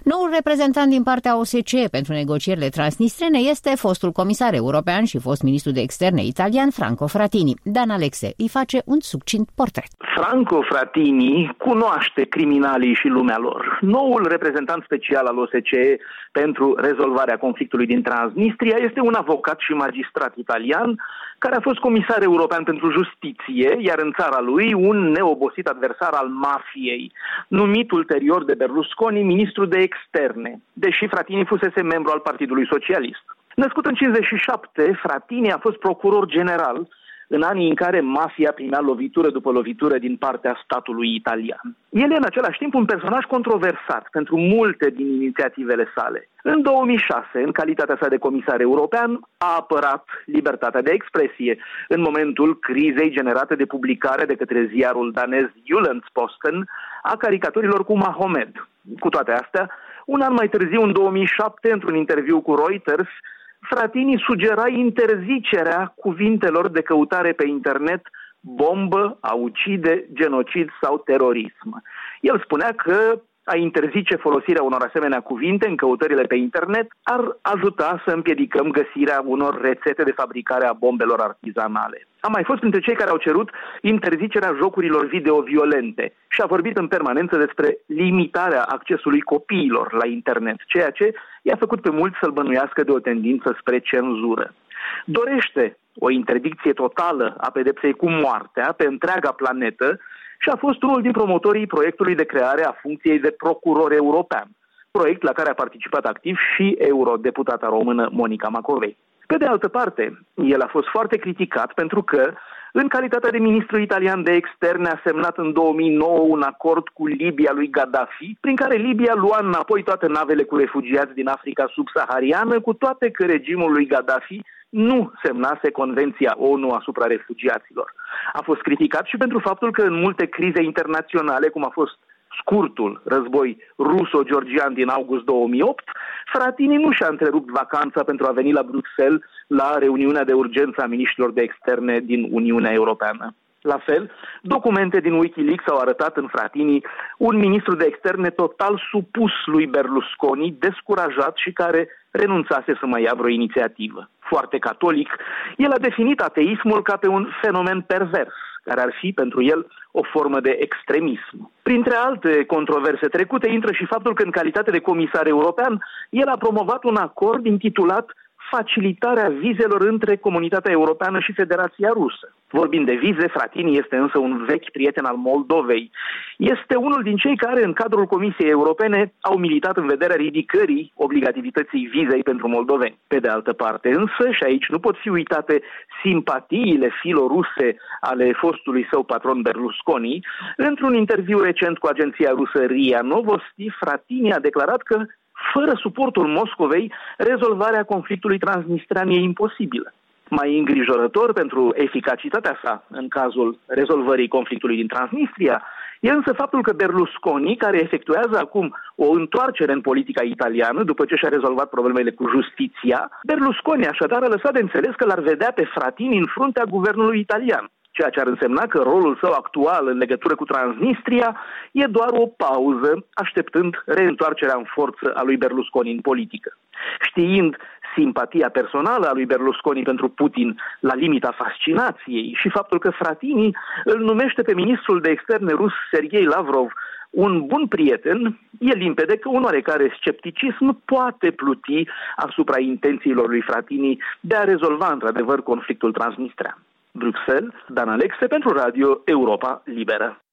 Noul reprezentant din partea OSCE pentru negocierile transnistrene este fostul comisar european și fost ministru de externe italian Franco Frattini. Dan Alexe îi face un succint portret. Franco Frattini cunoaște criminalii și lumea lor. Noul reprezentant special al OSCE pentru rezolvarea conflictului din Transnistria este un avocat și magistrat italian care a fost comisar european pentru justiție, iar în țara lui un neobosit adversar al mafiei, numit ulterior de Berlusconi ministru de externe, deși Frattini fusese membru al Partidului Socialist. Născut în 1957, Frattini a fost procuror general în anii în care mafia primea lovitură după lovitură din partea statului italian. El e în același timp un personaj controversat pentru multe din inițiativele sale. În 2006, în calitatea sa de comisar european, a apărat libertatea de expresie în momentul crizei generate de publicare de către ziarul danez Jyllands-Posten a caricaturilor cu Mahomed. Cu toate astea, un an mai târziu, în 2007, într-un interviu cu Reuters, Frattini sugera interzicerea cuvintelor de căutare pe internet bombă, a ucide, genocid sau terorism. El spunea că a interzice folosirea unor asemenea cuvinte în căutările pe internet ar ajuta să împiedicăm găsirea unor rețete de fabricare a bombelor artizanale. A mai fost printre cei care au cerut interzicerea jocurilor video violente și a vorbit în permanență despre limitarea accesului copiilor la internet, ceea ce i-a făcut pe mulți să-l bănuiască de o tendință spre cenzură. Dorește o interdicție totală a pedepsei cu moartea pe întreaga planetă și a fost unul din promotorii proiectului de creare a funcției de procuror european, proiect la care a participat activ și eurodeputata română Monica Macovei. Pe de altă parte, el a fost foarte criticat pentru că, în calitatea de ministru italian de externe, a semnat în 2009 un acord cu Libia lui Gaddafi, prin care Libia lua înapoi toate navele cu refugiați din Africa subsahariană, cu toate că regimul lui Gaddafi nu semnase Convenția ONU asupra refugiaților. A fost criticat și pentru faptul că în multe crize internaționale, cum a fost scurtul război ruso-georgian din august 2008, Frattini nu și-a întrerupt vacanța pentru a veni la Bruxelles la reuniunea de urgență a miniștrilor de externe din Uniunea Europeană. La fel, documente din Wikileaks au arătat în Frattini un ministru de externe total supus lui Berlusconi, descurajat și care renunțase să mai ia vreo inițiativă. Foarte catolic, el a definit ateismul ca pe un fenomen pervers, care ar fi pentru el o formă de extremism. Printre alte controverse trecute intră și faptul că în calitate de comisar european, el a promovat un acord intitulat facilitarea vizelor între Comunitatea Europeană și Federația Rusă. Vorbind de vize, Frattini este însă un vechi prieten al Moldovei. Este unul din cei care, în cadrul Comisiei Europene, au militat în vederea ridicării obligativității vizei pentru moldoveni. Pe de altă parte, însă, și aici nu pot fi uitate simpatiile filoruse ale fostului său patron Berlusconi, într-un interviu recent cu agenția rusă RIA Novosti, Frattini a declarat că fără suportul Moscovei, rezolvarea conflictului transnistrean e imposibilă. Mai îngrijorător pentru eficacitatea sa în cazul rezolvării conflictului din Transnistria e însă faptul că Berlusconi, care efectuează acum o întoarcere în politica italiană după ce și-a rezolvat problemele cu justiția, Berlusconi așadar a lăsat de înțeles că l-ar vedea pe Frattini în fruntea guvernului italian, ceea ce ar însemna că rolul său actual în legătură cu Transnistria e doar o pauză, așteptând reîntoarcerea în forță a lui Berlusconi în politică. Știind simpatia personală a lui Berlusconi pentru Putin la limita fascinației și faptul că Frattini îl numește pe ministrul de externe rus Sergei Lavrov un bun prieten, e limpede că un oarecare scepticism poate pluti asupra intențiilor lui Frattini de a rezolva într-adevăr conflictul transnistrean. Bruxelles, Dan Alexe pentru Radio Europa Liberă.